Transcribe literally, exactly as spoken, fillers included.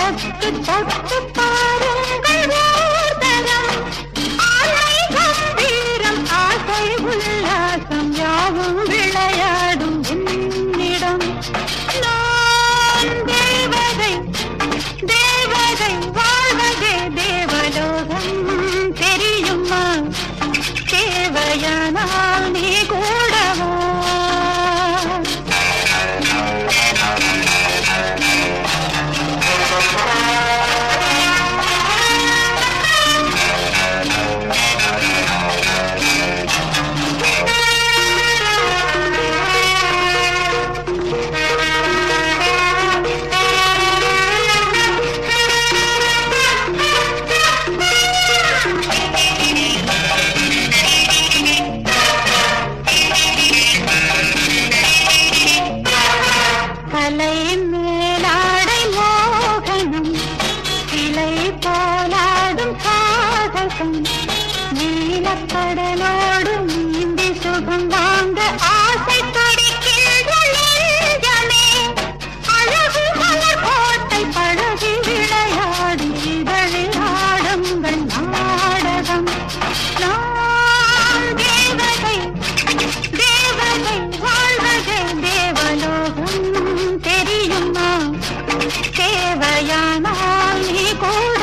தொட்டு தொட்டு பாருங்கள் ஓர்தரம். ஆலை கம்பீரம் ஆசை உல்லாசம் யாவும் விளையாடும் என்னிடம். நான் தேவதை தேவதை வாழ்வதே தேவலோகம் தெரியுமா? தேவையானால் நீ கூடவா? கலை மேலாடை மோகனம் சிலை போலாடும் சாகசம். நீலக்கடலோடு நீந்தி சுகம் வாங்க ஆசை துடிக்கின்ற நெஞ்சமே. அழகு மலர் கோட்டை பழகி விளையாடி இதழில் ஆடுங்கள் நாடகம். நான் தேவதை தேவதை வாழ்வதே தேவலோகம் தெரியுமா? தேவையானால் நீ கூட